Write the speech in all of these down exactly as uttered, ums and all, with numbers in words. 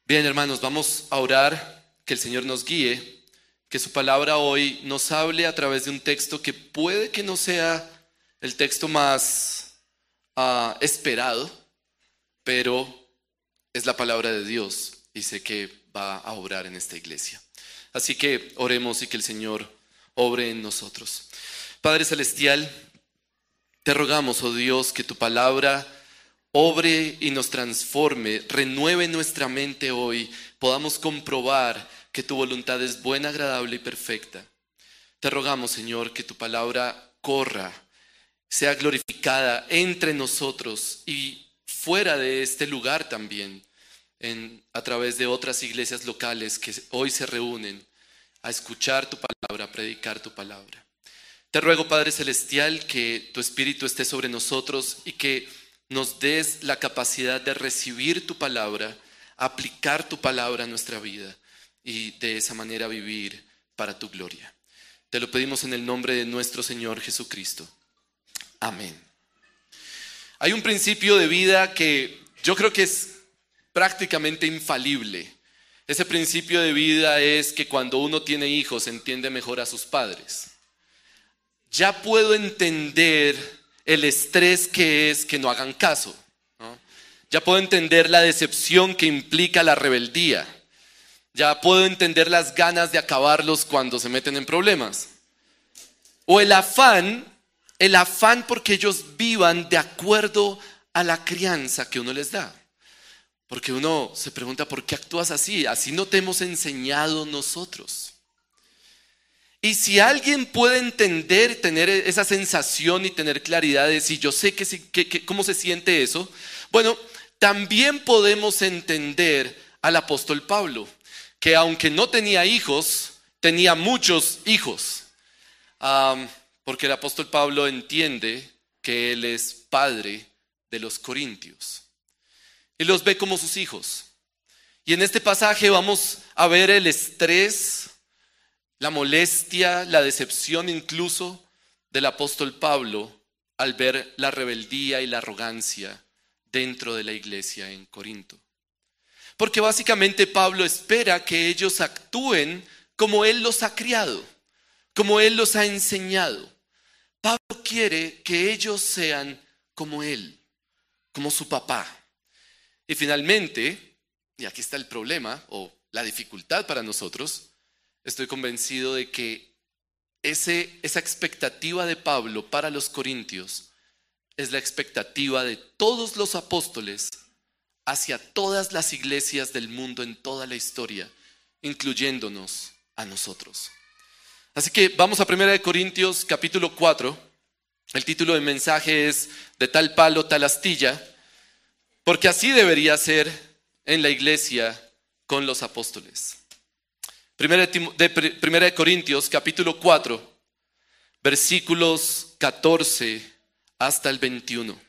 Bien, hermanos, vamos a orar, que el Señor nos guíe, que su palabra hoy nos hable a través de un texto que puede que no sea el texto más uh, esperado, pero es la palabra de Dios y sé que va a obrar en esta iglesia. Así que oremos y que el Señor obre en nosotros. Padre Celestial, te rogamos, oh Dios, que tu palabra obre y nos transforme, renueve nuestra mente hoy, podamos comprobar que tu voluntad es buena, agradable y perfecta. Te rogamos, Señor, que tu palabra corra, sea glorificada entre nosotros y fuera de este lugar también, en, a través de otras iglesias locales que hoy se reúnen a escuchar tu palabra, a predicar tu palabra. Te ruego, Padre Celestial, que tu Espíritu esté sobre nosotros y que nos des la capacidad de recibir tu palabra, aplicar tu palabra a nuestra vida y de esa manera vivir para tu gloria. Te lo pedimos en el nombre de nuestro Señor Jesucristo. Amén. Hay un principio de vida que yo creo que es prácticamente infalible. Ese principio de vida es que cuando uno tiene hijos entiende mejor a sus padres. Ya puedo entender el estrés que es que no hagan caso, ¿no? Ya puedo entender la decepción que implica la rebeldía. Ya puedo entender las ganas de acabarlos cuando se meten en problemas. O el afán, el afán porque ellos vivan de acuerdo a la crianza que uno les da. Porque uno se pregunta, ¿por qué actúas así? Así no te hemos enseñado nosotros. Y si alguien puede entender, tener esa sensación y tener claridad de si yo sé que, que, que, cómo se siente eso, bueno, también podemos entender al apóstol Pablo, que aunque no tenía hijos, tenía muchos hijos. Um, porque el apóstol Pablo entiende que él es padre de los corintios y los ve como sus hijos. Y en este pasaje vamos a ver el estrés, la molestia, la decepción incluso del apóstol Pablo al ver la rebeldía y la arrogancia dentro de la iglesia en Corinto. Porque básicamente Pablo espera que ellos actúen como él los ha criado, como él los ha enseñado. Pablo quiere que ellos sean como él, como su papá. Y finalmente, y aquí está el problema o la dificultad para nosotros, estoy convencido de que ese, esa expectativa de Pablo para los corintios es la expectativa de todos los apóstoles hacia todas las iglesias del mundo en toda la historia, incluyéndonos a nosotros. Así que vamos a primera de Corintios capítulo cuatro. El título del mensaje es De tal palo, tal astilla, porque así debería ser en la iglesia con los apóstoles. Primera de, Primera de Corintios capítulo cuatro, versículos catorce hasta el veintiuno.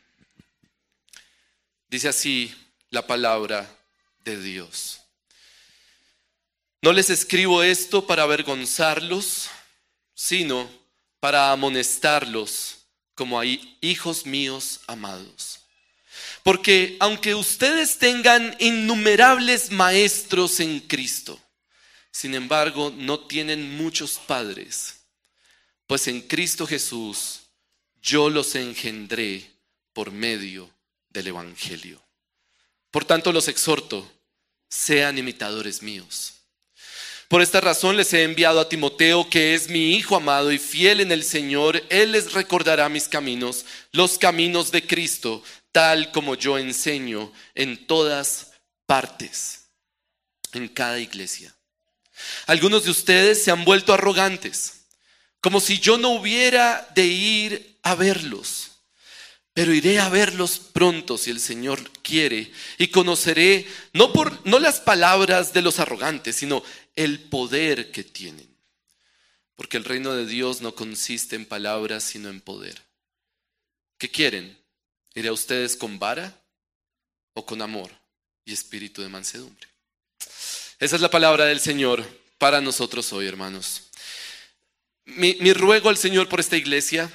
Dice así la palabra de Dios. No les escribo esto para avergonzarlos, sino para amonestarlos como a hijos míos amados. Porque aunque ustedes tengan innumerables maestros en Cristo, sin embargo, no tienen muchos padres, pues en Cristo Jesús yo los engendré por medio del Evangelio. Por tanto, los exhorto, sean imitadores míos. Por esta razón les he enviado a Timoteo, que es mi hijo amado y fiel en el Señor. Él les recordará mis caminos, los caminos de Cristo, tal como yo enseño en todas partes, en cada iglesia. Algunos de ustedes se han vuelto arrogantes, como si yo no hubiera de ir a verlos. Pero iré a verlos pronto si el Señor quiere y conoceré no, por, no las palabras de los arrogantes, sino el poder que tienen. Porque el reino de Dios no consiste en palabras, sino en poder. ¿Qué quieren? ¿Iré a ustedes con vara o con amor y espíritu de mansedumbre? Esa es la palabra del Señor para nosotros hoy, hermanos. Mi, mi ruego al Señor por esta iglesia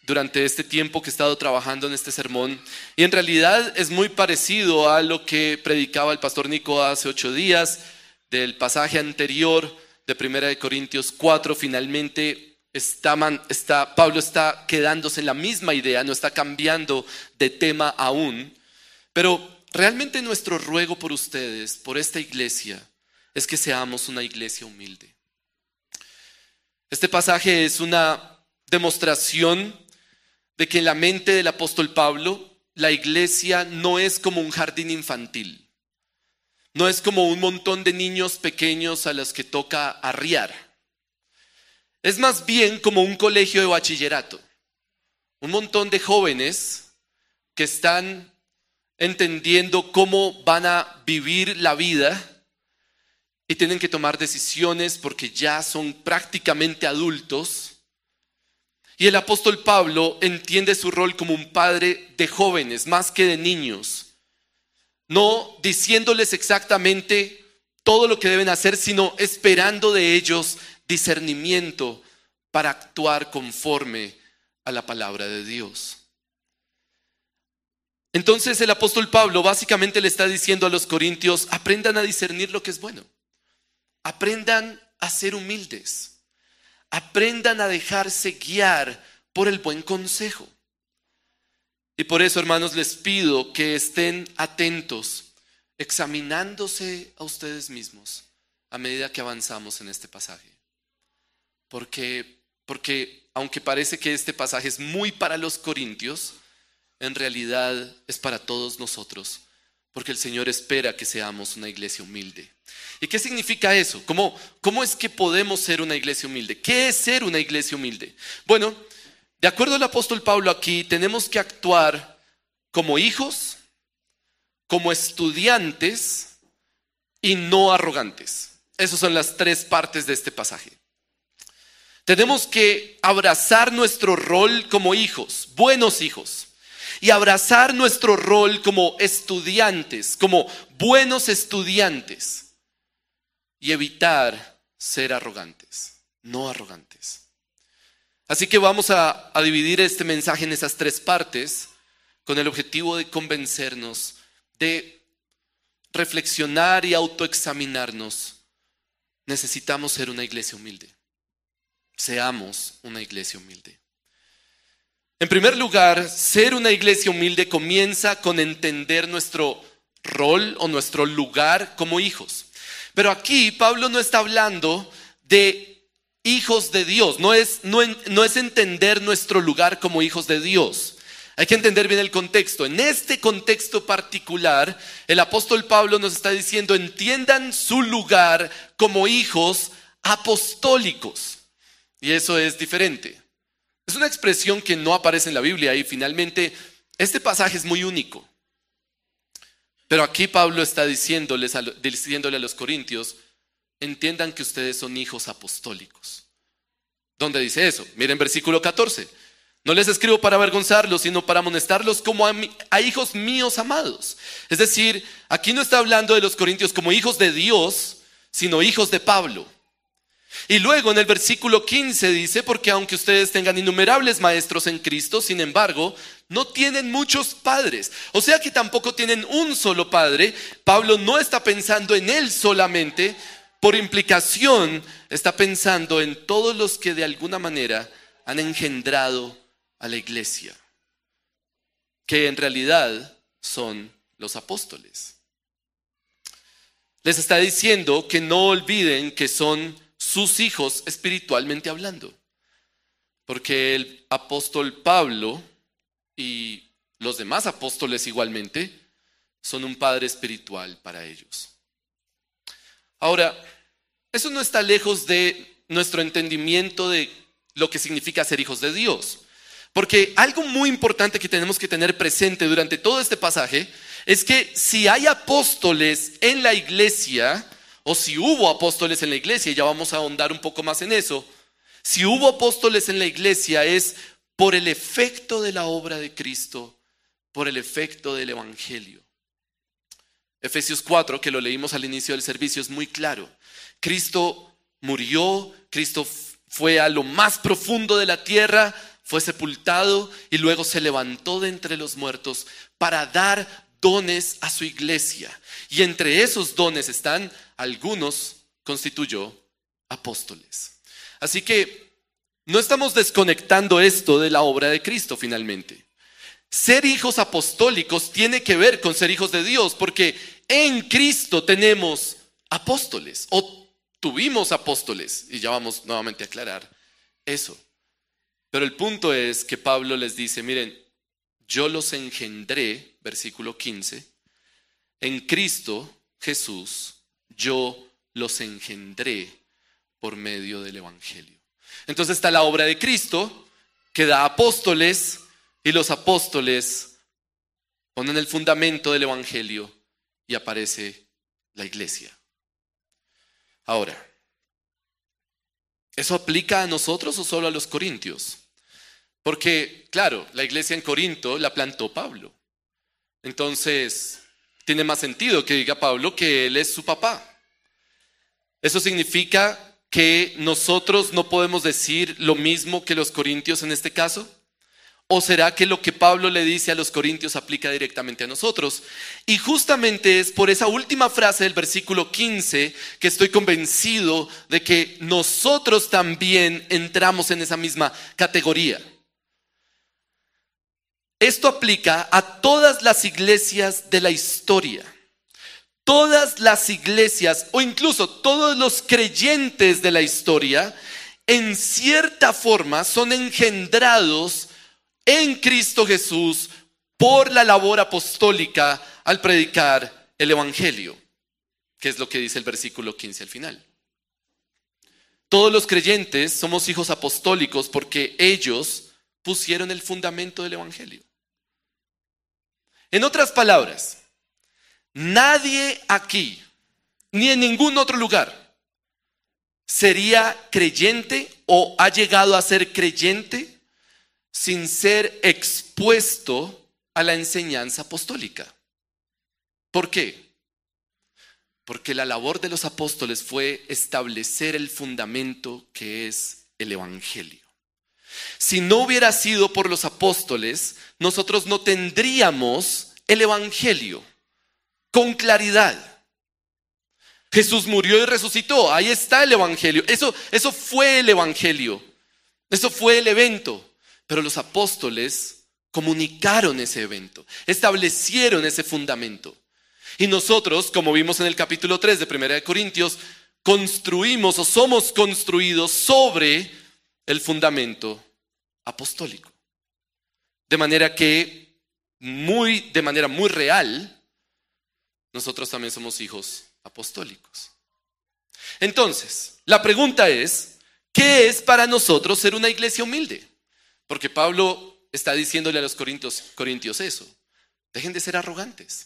durante este tiempo que he estado trabajando en este sermón. Y en realidad es muy parecido a lo que predicaba el pastor Nico hace ocho días, del pasaje anterior de Primera de Corintios cuatro. Finalmente está, está, Pablo está quedándose en la misma idea, no está cambiando de tema aún. Pero realmente nuestro ruego por ustedes, por esta iglesia, es que seamos una iglesia humilde. Este pasaje es una demostración de que en la mente del apóstol Pablo, la iglesia no es como un jardín infantil. No es como un montón de niños pequeños a los que toca arriar. Es más bien como un colegio de bachillerato. Un montón de jóvenes que están entendiendo cómo van a vivir la vida y tienen que tomar decisiones porque ya son prácticamente adultos. Y el apóstol Pablo entiende su rol como un padre de jóvenes, más que de niños. No diciéndoles exactamente todo lo que deben hacer, sino esperando de ellos discernimiento para actuar conforme a la palabra de Dios. Entonces el apóstol Pablo básicamente le está diciendo a los corintios: aprendan a discernir lo que es bueno. Aprendan a ser humildes. Aprendan a dejarse guiar por el buen consejo. Y por eso, hermanos, les pido que estén atentos, examinándose a ustedes mismos a medida que avanzamos en este pasaje. Porque, porque aunque parece que este pasaje es muy para los corintios, en realidad es para todos nosotros, porque el Señor espera que seamos una iglesia humilde. ¿Y qué significa eso? ¿Cómo, cómo es que podemos ser una iglesia humilde? ¿Qué es ser una iglesia humilde? Bueno, de acuerdo al apóstol Pablo aquí, tenemos que actuar como hijos, como estudiantes y no arrogantes. Esas son las tres partes de este pasaje. Tenemos que abrazar nuestro rol como hijos, buenos hijos, y abrazar nuestro rol como estudiantes, como buenos estudiantes, y evitar ser arrogantes, no arrogantes. Así que vamos a, a dividir este mensaje en esas tres partes con el objetivo de convencernos, de reflexionar y autoexaminarnos. Necesitamos ser una iglesia humilde. Seamos una iglesia humilde. En primer lugar, ser una iglesia humilde comienza con entender nuestro rol o nuestro lugar como hijos. Pero aquí Pablo no está hablando de hijos de Dios, no es, no, no es entender nuestro lugar como hijos de Dios. Hay que entender bien el contexto. En este contexto particular, el apóstol Pablo nos está diciendo: entiendan su lugar como hijos apostólicos. Y eso es diferente. Es una expresión que no aparece en la Biblia y finalmente este pasaje es muy único. Pero aquí Pablo está diciéndoles a, diciéndole a los corintios: entiendan que ustedes son hijos apostólicos. ¿Dónde dice eso? Miren versículo catorce. No les escribo para avergonzarlos, sino para amonestarlos como a, a hijos míos amados. Es decir, aquí no está hablando de los corintios como hijos de Dios, sino hijos de Pablo. Y luego en el versículo quince dice: porque aunque ustedes tengan innumerables maestros en Cristo, sin embargo, no tienen muchos padres. O sea que tampoco tienen un solo padre. Pablo no está pensando en él solamente. Por implicación, está pensando en todos los que de alguna manera han engendrado a la iglesia, que en realidad son los apóstoles. Les está diciendo que no olviden que son sus hijos espiritualmente hablando, porque el apóstol Pablo y los demás apóstoles igualmente son un padre espiritual para ellos. Ahora, eso no está lejos de nuestro entendimiento de lo que significa ser hijos de Dios, porque algo muy importante que tenemos que tener presente durante todo este pasaje es que si hay apóstoles en la iglesia, o si hubo apóstoles en la iglesia, y ya vamos a ahondar un poco más en eso, si hubo apóstoles en la iglesia es por el efecto de la obra de Cristo, por el efecto del evangelio. Efesios cuatro, que lo leímos al inicio del servicio, es muy claro. Cristo murió, Cristo fue a lo más profundo de la tierra, fue sepultado y luego se levantó de entre los muertos para dar dones a su iglesia. Y entre esos dones están algunos constituyó apóstoles. Así que no estamos desconectando esto de la obra de Cristo finalmente. Ser hijos apostólicos tiene que ver con ser hijos de Dios, porque en Cristo tenemos apóstoles o tuvimos apóstoles, y ya vamos nuevamente a aclarar eso. Pero el punto es que Pablo les dice, miren, yo los engendré, versículo quince, en Cristo Jesús, yo los engendré por medio del evangelio. Entonces está la obra de Cristo que da apóstoles, y los apóstoles ponen el fundamento del evangelio y aparece la iglesia. Ahora, ¿eso aplica a nosotros o solo a los corintios? Porque, claro, la iglesia en Corinto la plantó Pablo. Entonces, tiene más sentido que diga Pablo que él es su papá. ¿Eso significa que nosotros no podemos decir lo mismo que los corintios en este caso? ¿O será que lo que Pablo le dice a los corintios aplica directamente a nosotros? Y justamente es por esa última frase del versículo quince que estoy convencido de que nosotros también entramos en esa misma categoría. Esto aplica a todas las iglesias de la historia. Todas las iglesias, o incluso todos los creyentes de la historia, en cierta forma son engendrados en Cristo Jesús por la labor apostólica al predicar el evangelio, que es lo que dice el versículo quince al final. Todos los creyentes somos hijos apostólicos porque ellos pusieron el fundamento del evangelio. En otras palabras, nadie aquí, ni en ningún otro lugar, sería creyente o ha llegado a ser creyente sin ser expuesto a la enseñanza apostólica. ¿Por qué? Porque la labor de los apóstoles fue establecer el fundamento que es el evangelio. Si no hubiera sido por los apóstoles, nosotros no tendríamos el evangelio con claridad. Jesús murió y resucitó, ahí está el evangelio. Eso, eso fue el evangelio, eso fue el evento. Pero los apóstoles comunicaron ese evento, establecieron ese fundamento. Y nosotros, como vimos en el capítulo tres de Primera de Corintios, construimos o somos construidos sobre el fundamento apostólico. De manera que, muy, de manera muy real, nosotros también somos hijos apostólicos. Entonces, la pregunta es, ¿qué es para nosotros ser una iglesia humilde? Porque Pablo está diciéndole a los corintios, corintios eso. Dejen de ser arrogantes.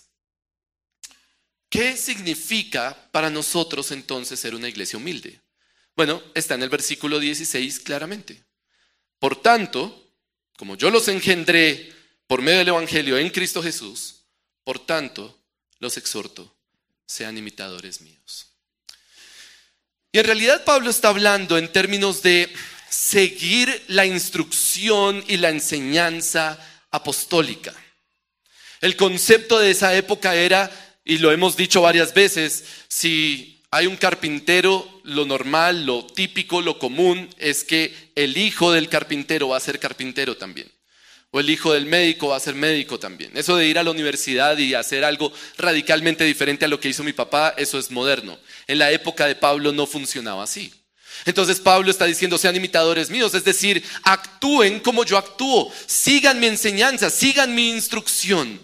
¿Qué significa para nosotros entonces ser una iglesia humilde? Bueno, está en el versículo dieciséis claramente. Por tanto, como yo los engendré por medio del evangelio en Cristo Jesús, por tanto, los exhorto, sean imitadores míos. Y en realidad Pablo está hablando en términos de seguir la instrucción y la enseñanza apostólica. El concepto de esa época era, y lo hemos dicho varias veces, si hay un carpintero, lo normal, lo típico, lo común es que el hijo del carpintero va a ser carpintero también. O el hijo del médico va a ser médico también. Eso de ir a la universidad y hacer algo radicalmente diferente a lo que hizo mi papá, eso es moderno. En la época de Pablo no funcionaba así. Entonces Pablo está diciendo, sean imitadores míos, es decir, actúen como yo actúo, sigan mi enseñanza, sigan mi instrucción.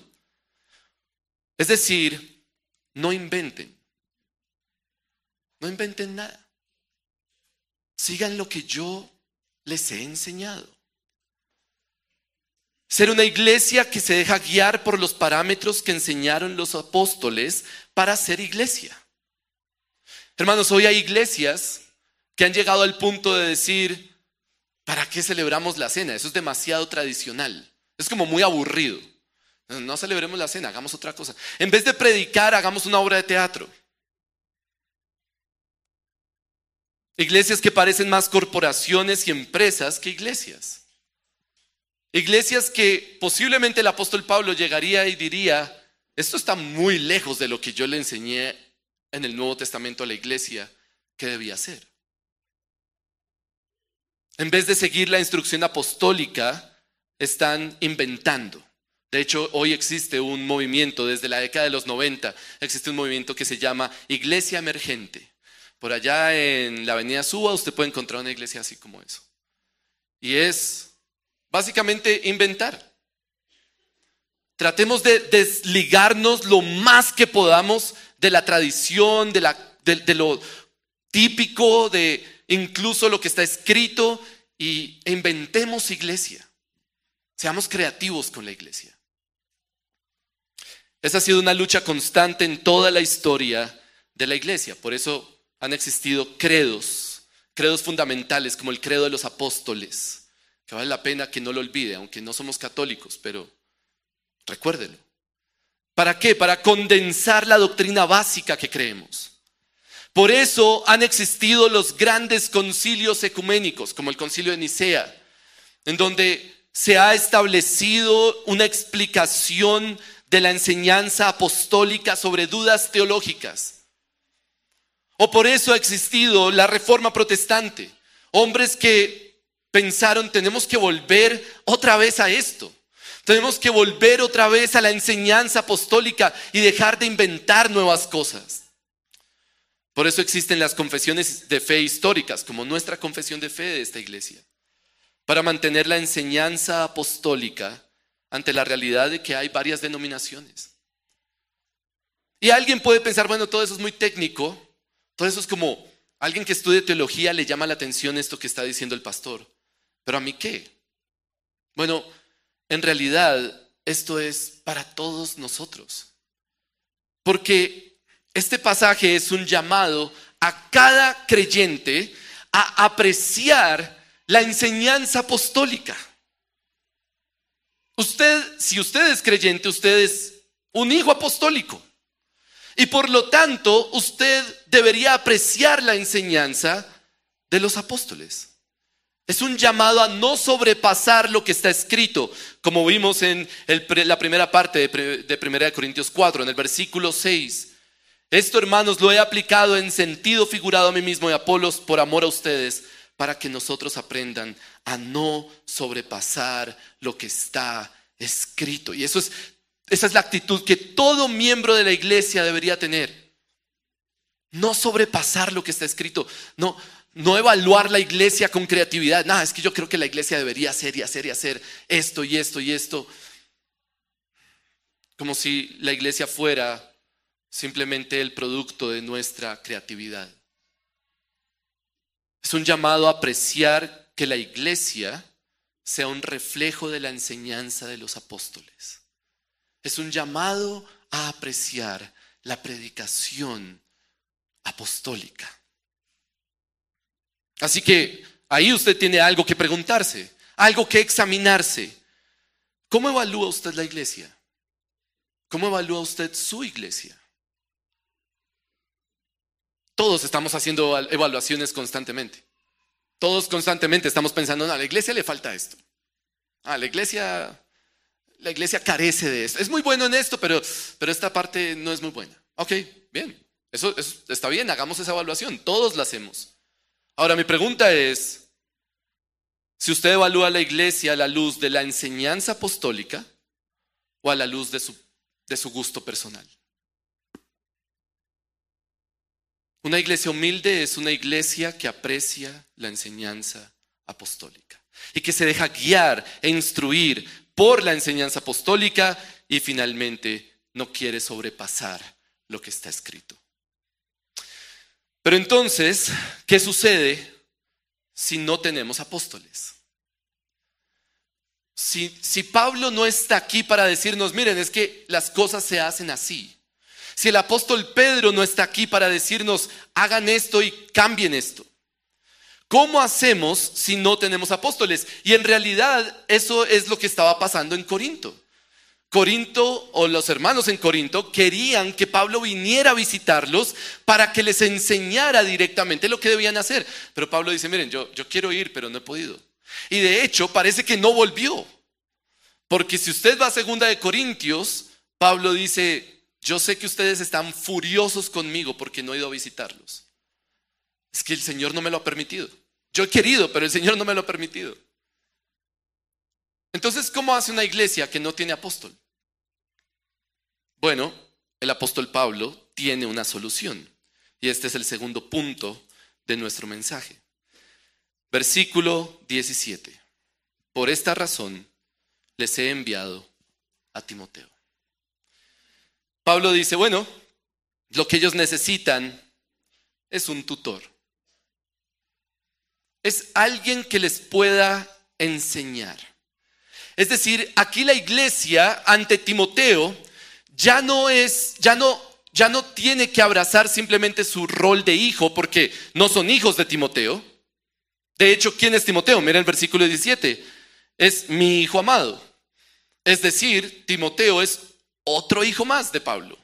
Es decir, no inventen, no inventen nada. Sigan lo que yo les he enseñado. Ser una iglesia que se deja guiar por los parámetros que enseñaron los apóstoles para ser iglesia. Hermanos, hoy hay iglesias que han llegado al punto de decir, ¿para qué celebramos la cena? Eso es demasiado tradicional, es como muy aburrido. No celebremos la cena, hagamos otra cosa. En vez de predicar, hagamos una obra de teatro. Iglesias que parecen más corporaciones y empresas que iglesias. Iglesias que posiblemente el apóstol Pablo llegaría y diría, esto está muy lejos de lo que yo le enseñé en el Nuevo Testamento a la iglesia que debía hacer. En vez de seguir la instrucción apostólica, están inventando. De hecho, hoy existe un movimiento, desde la década de los noventa, existe un movimiento que se llama Iglesia Emergente. Por allá en la avenida Suba usted puede encontrar una iglesia así como eso. Y es básicamente inventar. Tratemos de desligarnos lo más que podamos de la tradición, de, la, de, de lo típico, de incluso lo que está escrito, y inventemos iglesia. Seamos creativos con la iglesia. Esa ha sido una lucha constante en toda la historia de la iglesia. Por eso han existido credos, credos fundamentales como el credo de los apóstoles, que vale la pena que no lo olvide, aunque no somos católicos, pero recuérdelo. ¿Para qué? Para condensar la doctrina básica que creemos. Por eso han existido los grandes concilios ecuménicos, como el concilio de Nicea, en donde se ha establecido una explicación de la enseñanza apostólica sobre dudas teológicas. O por eso ha existido la Reforma Protestante, hombres que pensaron, tenemos que volver otra vez a esto. Tenemos que volver otra vez a la enseñanza apostólica y dejar de inventar nuevas cosas. Por eso existen las confesiones de fe históricas, como nuestra confesión de fe de esta iglesia, para mantener la enseñanza apostólica ante la realidad de que hay varias denominaciones. Y alguien puede pensar, bueno, todo eso es muy técnico, todo eso es como alguien que estudie teología le llama la atención esto que está diciendo el pastor. ¿Pero a mí qué? Bueno, en realidad esto es para todos nosotros. Porque este pasaje es un llamado a cada creyente a apreciar la enseñanza apostólica. Usted, si usted es creyente, usted es un hijo apostólico. Y por lo tanto, usted debería apreciar la enseñanza de los apóstoles. Es un llamado a no sobrepasar lo que está escrito, como vimos en el, la primera parte de, de primera de Corintios cuatro, en el versículo seis. Esto, hermanos, lo he aplicado en sentido figurado a mí mismo y a Apolos por amor a ustedes, para que nosotros aprendan a no sobrepasar lo que está escrito. Y eso es, esa es la actitud que todo miembro de la iglesia debería tener. No sobrepasar lo que está escrito. No, no evaluar la iglesia con creatividad. Nada, es que yo creo que la iglesia debería hacer y hacer y hacer esto y esto y esto. Como si la iglesia fuera simplemente el producto de nuestra creatividad. Es un llamado a apreciar que la iglesia sea un reflejo de la enseñanza de los apóstoles. Es un llamado a apreciar la predicación apostólica. Así que ahí usted tiene algo que preguntarse, algo que examinarse. ¿Cómo evalúa usted la iglesia? ¿Cómo evalúa usted su iglesia? Todos estamos haciendo evaluaciones constantemente. Todos constantemente estamos pensando, no, a la iglesia le falta esto. A la iglesia, la iglesia carece de esto. Es muy bueno en esto, pero, pero esta parte no es muy buena. Ok, bien. Eso, eso está bien, hagamos esa evaluación. Todos la hacemos. Ahora mi pregunta es, si usted evalúa la iglesia a la luz de la enseñanza apostólica o a la luz de su, de su gusto personal. Una iglesia humilde es una iglesia que aprecia la enseñanza apostólica y que se deja guiar e instruir por la enseñanza apostólica y finalmente no quiere sobrepasar lo que está escrito. Pero entonces, ¿qué sucede si no tenemos apóstoles? Si, si Pablo no está aquí para decirnos, miren, es que las cosas se hacen así. Si el apóstol Pedro no está aquí para decirnos, hagan esto y cambien esto. ¿Cómo hacemos si no tenemos apóstoles? Y en realidad eso es lo que estaba pasando en Corinto. Corinto, o los hermanos en Corinto, querían que Pablo viniera a visitarlos para que les enseñara directamente lo que debían hacer. Pero Pablo dice, miren, yo, yo quiero ir, pero no he podido. Y de hecho parece que no volvió. Porque si usted va a segunda de Corintios, Pablo dice, yo sé que ustedes están furiosos conmigo porque no he ido a visitarlos. Es que el Señor no me lo ha permitido. Yo he querido, pero el Señor no me lo ha permitido. Entonces, ¿cómo hace una iglesia que no tiene apóstol? Bueno, el apóstol Pablo tiene una solución. Y este es el segundo punto de nuestro mensaje. Versículo diecisiete. Por esta razón les he enviado a Timoteo. Pablo dice, bueno, lo que ellos necesitan es un tutor. Es alguien que les pueda enseñar. Es decir, aquí la iglesia ante Timoteo ya no es, ya no, ya no tiene que abrazar simplemente su rol de hijo, porque no son hijos de Timoteo. De hecho, ¿quién es Timoteo? Mira el versículo diecisiete. Es mi hijo amado. Es decir, Timoteo es otro hijo más de Pablo.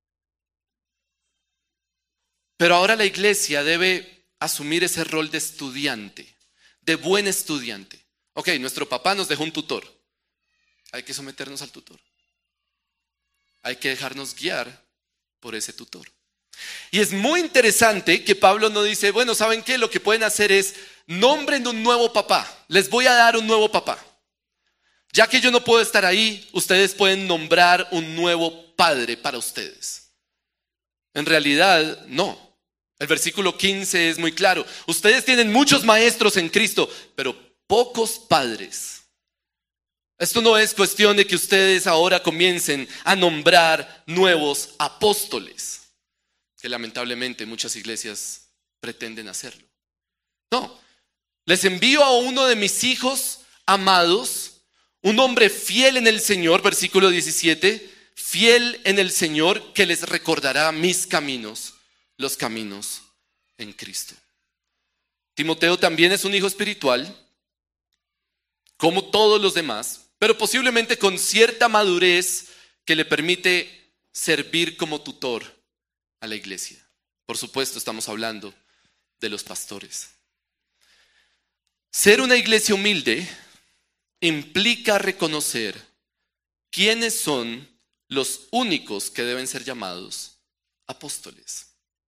Pero ahora la iglesia debe asumir ese rol de estudiante, de buen estudiante. Ok, nuestro papá nos dejó un tutor. Hay que someternos al tutor. Hay que dejarnos guiar por ese tutor. Y es muy interesante que Pablo no dice, bueno, ¿saben qué? Lo que pueden hacer es, nombren un nuevo papá. Les voy a dar un nuevo papá. Ya que yo no puedo estar ahí, ustedes pueden nombrar un nuevo padre para ustedes. En realidad, no. El versículo quince es muy claro. Ustedes tienen muchos maestros en Cristo, pero pocos padres. Esto no es cuestión de que ustedes ahora comiencen a nombrar nuevos apóstoles, que lamentablemente muchas iglesias pretenden hacerlo. No, les envío a uno de mis hijos amados, un hombre fiel en el Señor, versículo diecisiete, fiel en el Señor, que les recordará mis caminos, los caminos en Cristo. Timoteo también es un hijo espiritual, como todos los demás, pero posiblemente con cierta madurez que le permite servir como tutor a la iglesia. Por supuesto, estamos hablando de los pastores. Ser una iglesia humilde implica reconocer quiénes son los únicos que deben ser llamados apóstoles.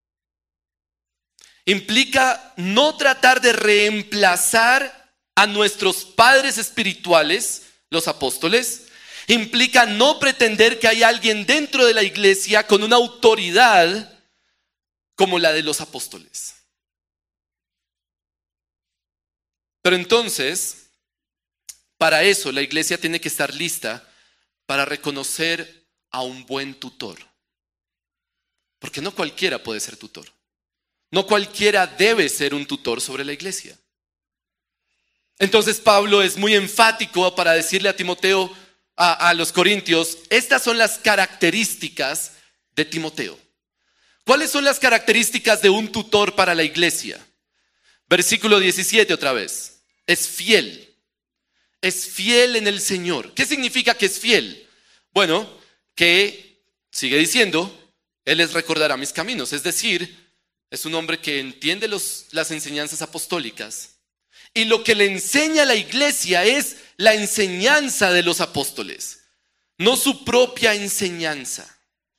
Implica no tratar de reemplazar a nuestros padres espirituales, los apóstoles. Implica no pretender que hay alguien dentro de la iglesia con una autoridad como la de los apóstoles. Pero entonces, para eso la iglesia tiene que estar lista para reconocer a un buen tutor. Porque no cualquiera puede ser tutor. No cualquiera debe ser un tutor sobre la iglesia. Entonces Pablo es muy enfático para decirle a Timoteo, a, a los corintios, estas son las características de Timoteo. ¿Cuáles son las características de un tutor para la iglesia? Versículo diecisiete otra vez. Es fiel. Es fiel en el Señor. ¿Qué significa que es fiel? Bueno, que, sigue diciendo, Él les recordará mis caminos. Es decir, es un hombre que entiende los, las enseñanzas apostólicas. Y lo que le enseña a la iglesia es la enseñanza de los apóstoles, no su propia enseñanza.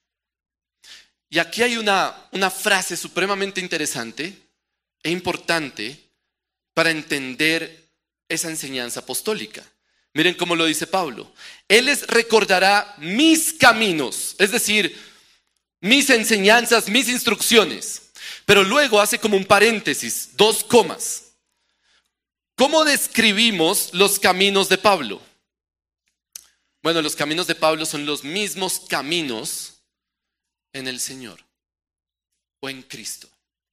Y aquí hay una, una frase supremamente interesante e importante para entender esa enseñanza apostólica. Miren cómo lo dice Pablo. Él les recordará mis caminos, es decir, mis enseñanzas, mis instrucciones. Pero luego hace como un paréntesis, dos comas. ¿Cómo describimos los caminos de Pablo? Bueno, los caminos de Pablo son los mismos caminos en el Señor o en Cristo.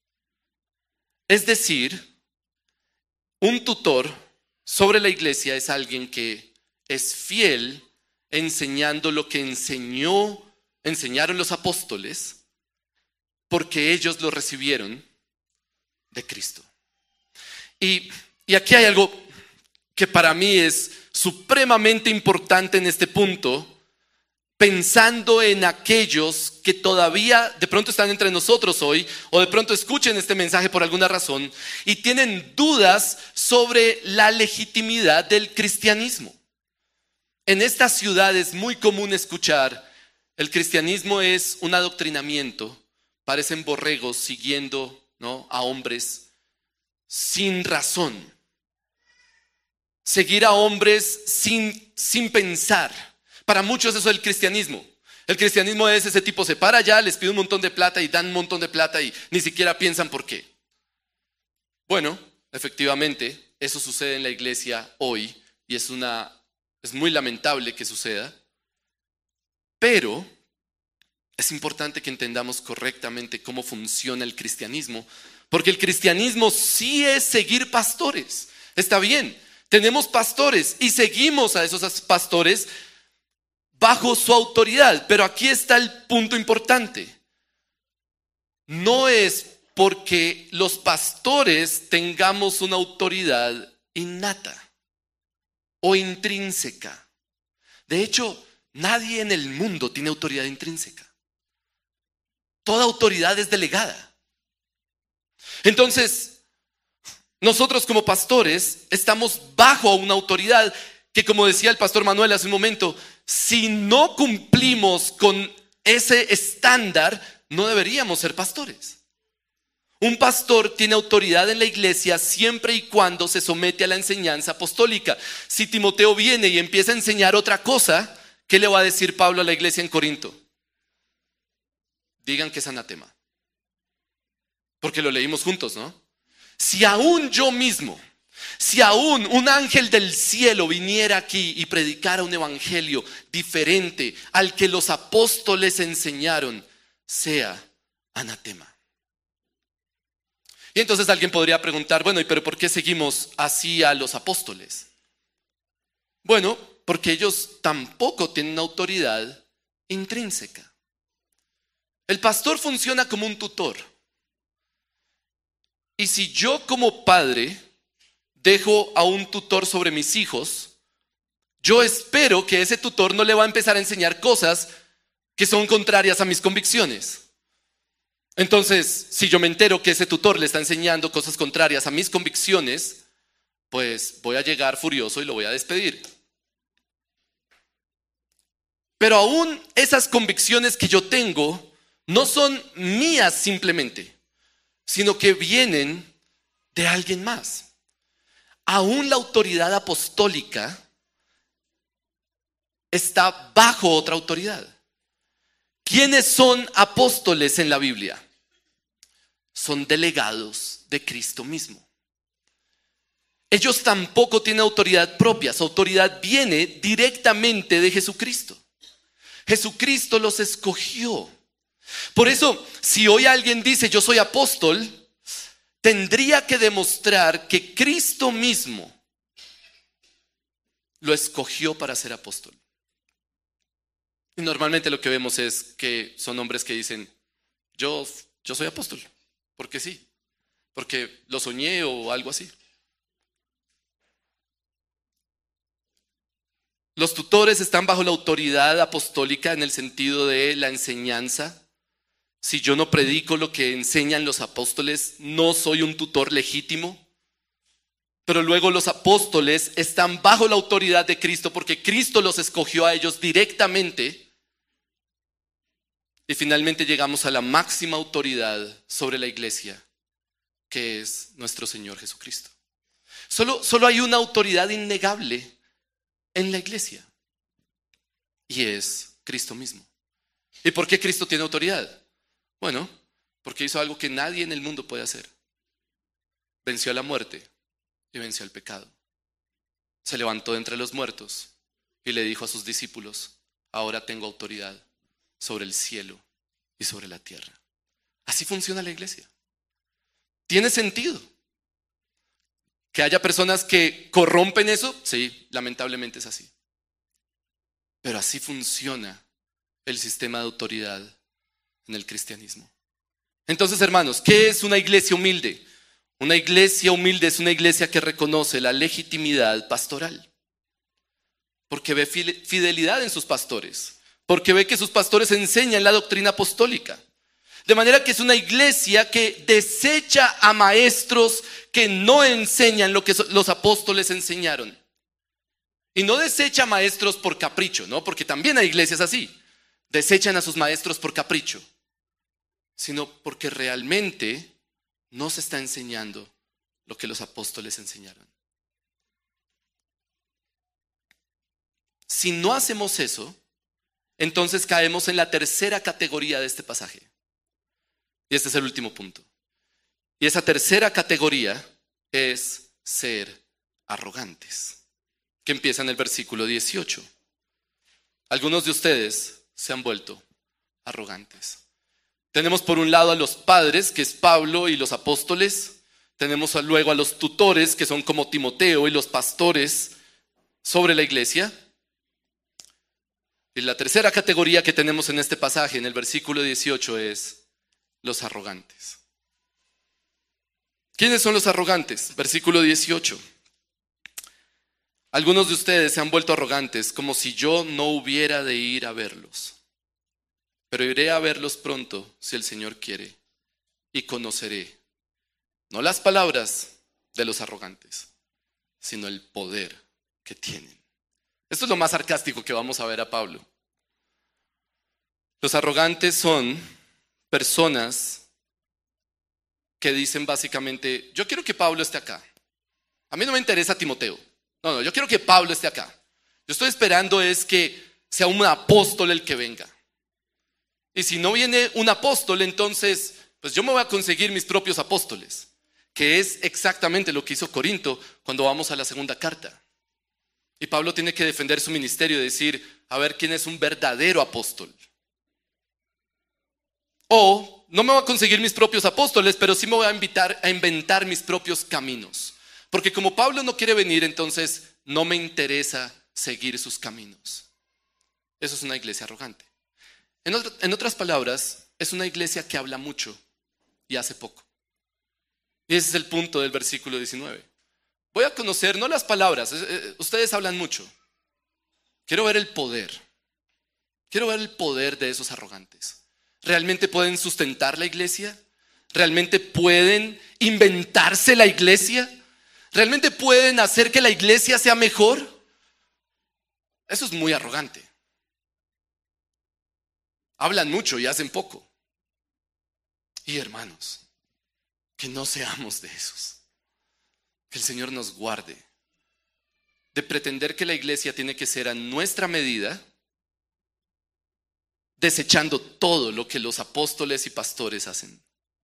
Es decir, un tutor sobre la iglesia es alguien que es fiel enseñando lo que enseñó, enseñaron los apóstoles, porque ellos lo recibieron de Cristo. Y, y aquí hay algo que para mí es supremamente importante en este punto, pensando en aquellos que todavía de pronto están entre nosotros hoy, o de pronto escuchen este mensaje por alguna razón, y tienen dudas sobre la legitimidad del cristianismo. en esta ciudad es muy común escuchar: el cristianismo es un adoctrinamiento, parecen borregos siguiendo, ¿no?, a hombres sin razón. Seguir a hombres sin, sin pensar. Para muchos eso es el cristianismo. El cristianismo es: ese tipo se para allá, les pide un montón de plata y dan un montón de plata y ni siquiera piensan por qué. Bueno, efectivamente, eso sucede en la iglesia hoy y es, una, es muy lamentable que suceda. Pero es importante que entendamos correctamente cómo funciona el cristianismo, porque el cristianismo sí es seguir pastores. Está bien, tenemos pastores y seguimos a esos pastores bajo su autoridad, pero aquí está el punto importante. No es porque los pastores tengamos una autoridad innata o intrínseca. De hecho, nadie en el mundo tiene autoridad intrínseca. Toda autoridad es delegada. Entonces, nosotros como pastores estamos bajo una autoridad que, como decía el pastor Manuel hace un momento, si no cumplimos con ese estándar, no deberíamos ser pastores. Un pastor tiene autoridad en la iglesia siempre y cuando se somete a la enseñanza apostólica. Si Timoteo viene y empieza a enseñar otra cosa, ¿qué le va a decir Pablo a la iglesia en Corinto? Digan que es anatema. Porque lo leímos juntos, ¿no? Si aún yo mismo, si aún un ángel del cielo viniera aquí y predicara un evangelio diferente al que los apóstoles enseñaron, sea anatema. Y entonces alguien podría preguntar: bueno, ¿y pero por qué seguimos así a los apóstoles? Bueno, porque ellos tampoco tienen autoridad intrínseca. El pastor funciona como un tutor. Y si yo como padre dejo a un tutor sobre mis hijos, yo espero que ese tutor no le va a empezar a enseñar cosas que son contrarias a mis convicciones. Entonces, si yo me entero que ese tutor le está enseñando cosas contrarias a mis convicciones, pues voy a llegar furioso y lo voy a despedir. Pero aún esas convicciones que yo tengo no son mías simplemente, sino que vienen de alguien más. Aún la autoridad apostólica está bajo otra autoridad. ¿Quiénes son apóstoles en la Biblia? Son delegados de Cristo mismo. Ellos tampoco tienen autoridad propia, su autoridad viene directamente de Jesucristo. Jesucristo los escogió. Por eso, si hoy alguien dice yo soy apóstol, tendría que demostrar que Cristo mismo lo escogió para ser apóstol. Y normalmente lo que vemos es que son hombres que dicen yo, yo soy apóstol, porque sí, porque lo soñé o algo así. Los tutores están bajo la autoridad apostólica en el sentido de la enseñanza. Si yo no predico lo que enseñan los apóstoles, no soy un tutor legítimo. Pero luego los apóstoles están bajo la autoridad de Cristo porque Cristo los escogió a ellos directamente. Y finalmente llegamos a la máxima autoridad sobre la iglesia, que es nuestro Señor Jesucristo. Solo, solo hay una autoridad innegable en la iglesia, y es Cristo mismo. ¿Y por qué Cristo tiene autoridad? Bueno, porque hizo algo que nadie en el mundo puede hacer. Venció a la muerte y venció al pecado. Se levantó de entre los muertos y le dijo a sus discípulos: ahora tengo autoridad sobre el cielo y sobre la tierra. Así funciona la iglesia. ¿Tiene sentido que haya personas que corrompen eso? Sí, lamentablemente es así. Pero así funciona el sistema de autoridad en el cristianismo. Entonces, hermanos, ¿qué es una iglesia humilde? Una iglesia humilde es una iglesia que reconoce la legitimidad pastoral, porque ve fidelidad en sus pastores, porque ve que sus pastores enseñan la doctrina apostólica. De manera que es una iglesia que desecha a maestros que no enseñan lo que los apóstoles enseñaron. Y no desecha maestros por capricho, ¿no? Porque también hay iglesias así. Desechan a sus maestros por capricho, sino porque realmente no se está enseñando lo que los apóstoles enseñaron. Si no hacemos eso, entonces caemos en la tercera categoría de este pasaje. Y este es el último punto. Y esa tercera categoría es ser arrogantes, que empieza en el versículo dieciocho. Algunos de ustedes se han vuelto arrogantes. Tenemos por un lado a los padres, que es Pablo y los apóstoles. Tenemos luego a los tutores, que son como Timoteo, y los pastores sobre la iglesia. Y la tercera categoría que tenemos en este pasaje, en el versículo dieciocho, es los arrogantes. ¿Quiénes son los arrogantes? Versículo dieciocho. Algunos de ustedes se han vuelto arrogantes, como si yo no hubiera de ir a verlos. Pero iré a verlos pronto, si el Señor quiere, y conoceré, no las palabras de los arrogantes, sino el poder que tienen. Esto es lo más sarcástico que vamos a ver a Pablo. Los arrogantes son personas que dicen básicamente, yo quiero que Pablo esté acá. A mí no me interesa Timoteo. No, no, yo quiero que Pablo esté acá. Yo estoy esperando es que sea un apóstol el que venga. Y si no viene un apóstol, entonces, pues yo me voy a conseguir mis propios apóstoles, que es exactamente lo que hizo Corinto cuando vamos a la segunda carta. Y Pablo tiene que defender su ministerio y decir, a ver quién es un verdadero apóstol. O no me voy a conseguir mis propios apóstoles, pero sí me voy a invitar a inventar mis propios caminos. Porque como Pablo no quiere venir, entonces no me interesa seguir sus caminos. Eso es una iglesia arrogante. En, otro, en otras palabras, es una iglesia que habla mucho y hace poco. Y ese es el punto del versículo diecinueve. Voy a conocer, no las palabras, eh, ustedes hablan mucho. Quiero ver el poder. Quiero ver el poder de esos arrogantes. ¿Realmente pueden sustentar la iglesia? ¿Realmente pueden inventarse la iglesia? ¿Realmente pueden hacer que la iglesia sea mejor? Eso es muy arrogante. Hablan mucho y hacen poco. Y hermanos, que no seamos de esos. Que el Señor nos guarde de pretender que la iglesia tiene que ser a nuestra medida, desechando todo lo que los apóstoles y pastores hacen.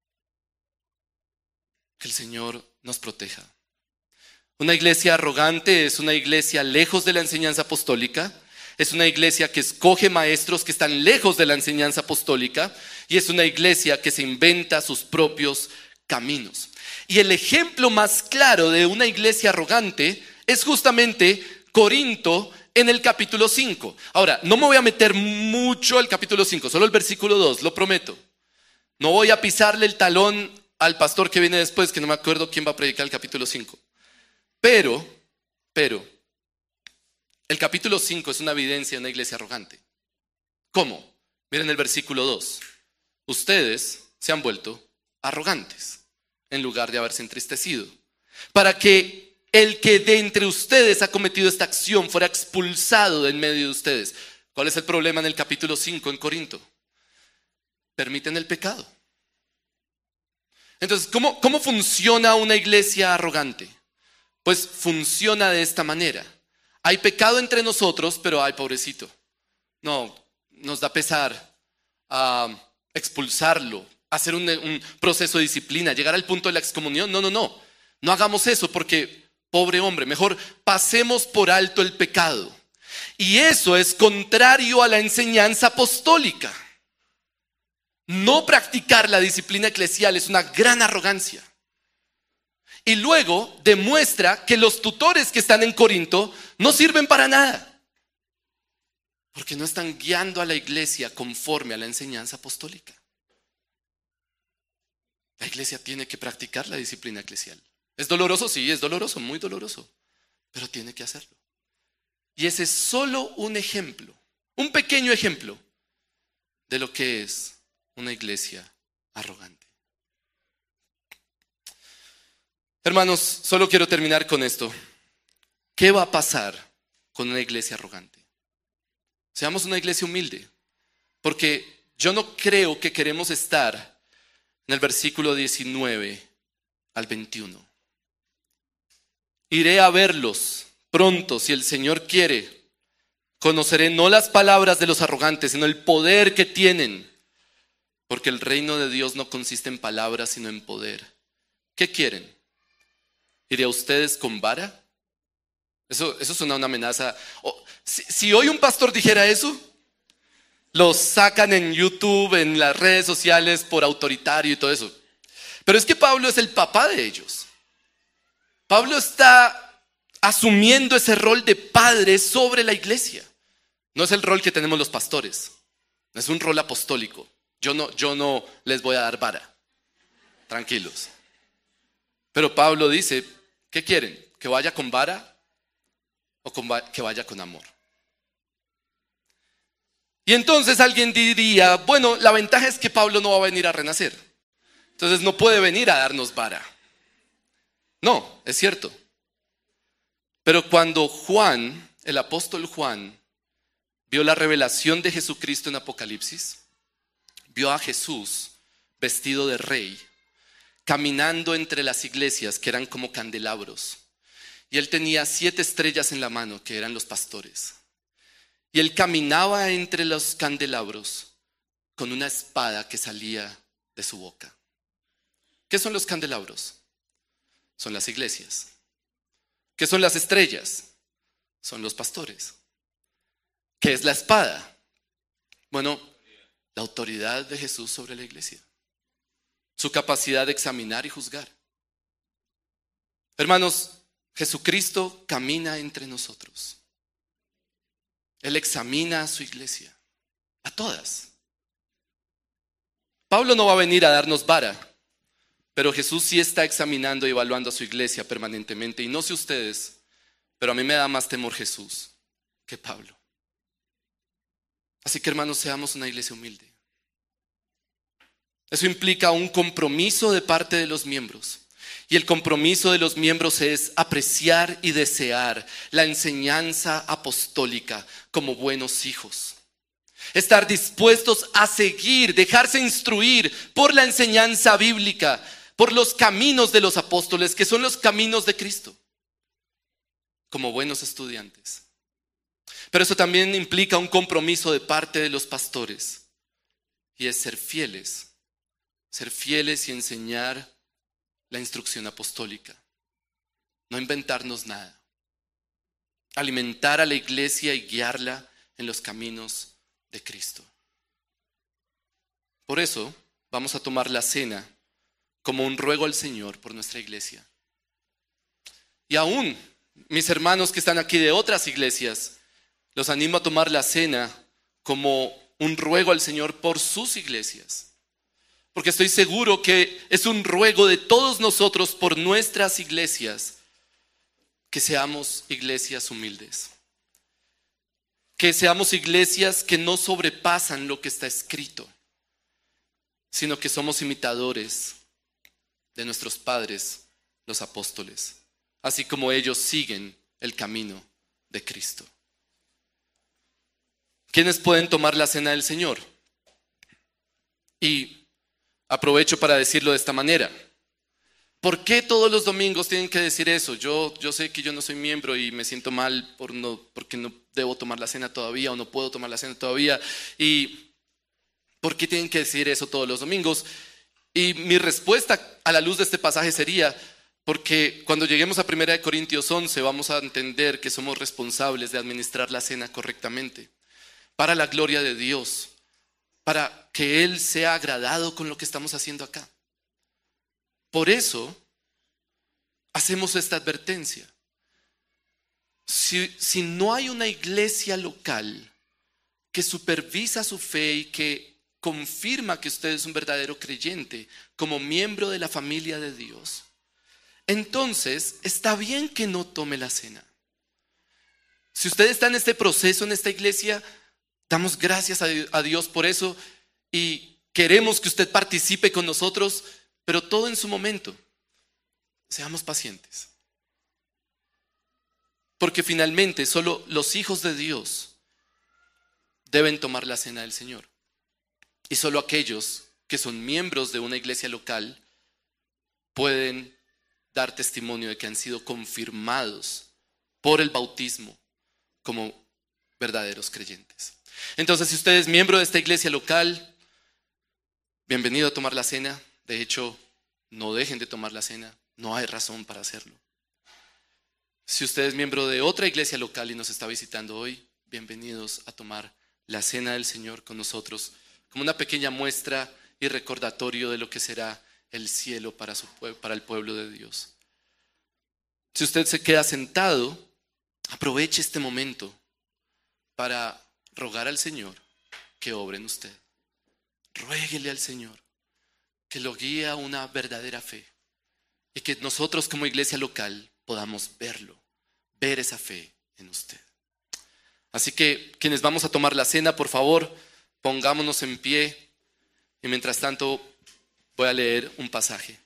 Que el Señor nos proteja. Una iglesia arrogante es una iglesia lejos de la enseñanza apostólica. Es una iglesia que escoge maestros que están lejos de la enseñanza apostólica. Y es una iglesia que se inventa sus propios caminos. Y el ejemplo más claro de una iglesia arrogante es justamente Corinto en el capítulo cinco. Ahora, no me voy a meter mucho al capítulo cinco, solo el versículo dos, lo prometo. No voy a pisarle el talón al pastor que viene después, que no me acuerdo quién va a predicar el capítulo cinco. Pero, pero, el capítulo cinco es una evidencia de una iglesia arrogante. ¿Cómo? Miren el versículo dos. Ustedes se han vuelto arrogantes en lugar de haberse entristecido, para que el que de entre ustedes ha cometido esta acción fuera expulsado de en medio de ustedes. ¿Cuál es el problema en el capítulo cinco en Corinto? Permiten el pecado. Entonces, ¿cómo, cómo funciona una iglesia arrogante? Pues funciona de esta manera. Hay pecado entre nosotros, pero ay, pobrecito. No, nos da pesar a uh, expulsarlo, hacer un, un proceso de disciplina, llegar al punto de la excomunión. No, no, no. No hagamos eso porque, pobre hombre, mejor pasemos por alto el pecado. Y eso es contrario a la enseñanza apostólica. No practicar la disciplina eclesial es una gran arrogancia. Y luego demuestra que los tutores que están en Corinto no sirven para nada, porque no están guiando a la iglesia conforme a la enseñanza apostólica. La iglesia tiene que practicar la disciplina eclesial. ¿Es doloroso? Sí, es doloroso, muy doloroso, pero tiene que hacerlo. Y ese es solo un ejemplo, un pequeño ejemplo de lo que es una iglesia arrogante. Hermanos, solo quiero terminar con esto. ¿Qué va a pasar con una iglesia arrogante. Seamos una iglesia humilde, porque yo no creo que queremos estar en el versículo diecinueve al veintiuno. Iré a verlos pronto, si el Señor quiere. Conoceré no las palabras de los arrogantes, sino el poder que tienen. Porque el reino de Dios no consiste en palabras, sino en poder. ¿Qué quieren? ¿Iré a ustedes con vara? Eso, eso suena a una amenaza. Oh, si, si hoy un pastor dijera eso, lo sacan en YouTube, en las redes sociales por autoritario y todo eso. Pero es que Pablo es el papá de ellos. Pablo está asumiendo ese rol de padre sobre la iglesia. No es el rol que tenemos los pastores. Es un rol apostólico. Yo no, yo no les voy a dar vara. Tranquilos. Pero Pablo dice, ¿qué quieren? ¿Que vaya con vara o con va- que vaya con amor? Y entonces alguien diría, bueno, la ventaja es que Pablo no va a venir a renacer. Entonces no puede venir a darnos vara. No, es cierto. Pero cuando Juan, el apóstol Juan, vio la revelación de Jesucristo en Apocalipsis, vio a Jesús vestido de rey, caminando entre las iglesias que eran como candelabros. Y él tenía siete estrellas en la mano, que eran los pastores. Y él caminaba entre los candelabros con una espada que salía de su boca. ¿Qué son los candelabros? Son las iglesias. ¿Qué son las estrellas? Son los pastores. ¿Qué es la espada? Bueno, la autoridad de Jesús sobre la iglesia. Su capacidad de examinar y juzgar. Hermanos, Jesucristo camina entre nosotros. Él examina a su iglesia, a todas. Pablo no va a venir a darnos vara, pero Jesús sí está examinando y evaluando a su iglesia permanentemente. Y no sé ustedes, pero a mí me da más temor Jesús que Pablo. Así que, hermanos, seamos una iglesia humilde. Eso implica un compromiso de parte de los miembros. Y el compromiso de los miembros es apreciar y desear la enseñanza apostólica como buenos hijos. Estar dispuestos a seguir, dejarse instruir por la enseñanza bíblica, por los caminos de los apóstoles, que son los caminos de Cristo, como buenos estudiantes. Pero eso también implica un compromiso de parte de los pastores, y es ser fieles, ser fieles y enseñar la instrucción apostólica. No inventarnos nada. Alimentar a la iglesia y guiarla en los caminos de Cristo. Por eso vamos a tomar la cena como un ruego al Señor por nuestra iglesia. Y aún mis hermanos que están aquí de otras iglesias, los animo a tomar la cena como un ruego al Señor por sus iglesias. Porque estoy seguro que es un ruego de todos nosotros por nuestras iglesias, que seamos iglesias humildes. Que seamos iglesias que no sobrepasan lo que está escrito, sino que somos imitadores de nuestros padres, los apóstoles, así como ellos siguen el camino de Cristo. ¿Quiénes pueden tomar la cena del Señor? Y aprovecho para decirlo de esta manera. ¿Por qué todos los domingos tienen que decir eso? Yo, yo sé que yo no soy miembro y me siento mal por no, porque no debo tomar la cena todavía o no puedo tomar la cena todavía. ¿Y por qué tienen que decir eso todos los domingos? Y mi respuesta a la luz de este pasaje sería, porque cuando lleguemos a primera de Corintios once vamos a entender que somos responsables de administrar la cena correctamente, para la gloria de Dios, para que Él sea agradado con lo que estamos haciendo acá. Por eso hacemos esta advertencia. Si, si no hay una iglesia local que supervisa su fe y que confirma que usted es un verdadero creyente como miembro de la familia de Dios, entonces está bien que no tome la cena. Si usted está en este proceso, en esta iglesia, damos gracias a Dios por eso y queremos que usted participe con nosotros, pero todo en su momento. Seamos pacientes. Porque finalmente solo los hijos de Dios deben tomar la cena del Señor. Y solo aquellos que son miembros de una iglesia local pueden dar testimonio de que han sido confirmados por el bautismo como verdaderos creyentes. Entonces, si usted es miembro de esta iglesia local, bienvenido a tomar la cena. De hecho, no dejen de tomar la cena. No hay razón para hacerlo. Si usted es miembro de otra iglesia local y nos está visitando hoy, bienvenidos a tomar la cena del Señor con nosotros, como una pequeña muestra y recordatorio de lo que será el cielo para, su, para el pueblo de Dios. Si usted se queda sentado, aproveche este momento para rogar al Señor que obre en usted. Ruéguele al Señor que lo guíe a una verdadera fe y que nosotros como iglesia local podamos verlo, ver esa fe en usted. Así que quienes vamos a tomar la cena, por favor, pongámonos en pie y mientras tanto voy a leer un pasaje.